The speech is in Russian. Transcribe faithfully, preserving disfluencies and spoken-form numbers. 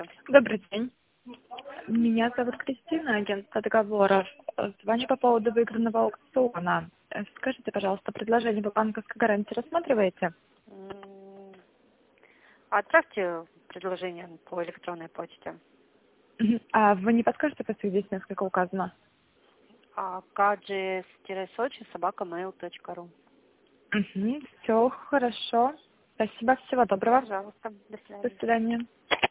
Добрый день. Меня зовут Кристина, агентство договоров. Звоню по поводу выигранного аукциона. Э, Скажите, пожалуйста, предложение по банковской гарантии рассматриваете? М, Отправьте предложение по электронной почте. Мгм. А вы не подскажете, просто здесь несколько указано? А гаджес-сочи собака mail точка ру. Все хорошо. Спасибо, всего доброго. Пожалуйста, до До свидания. свидания.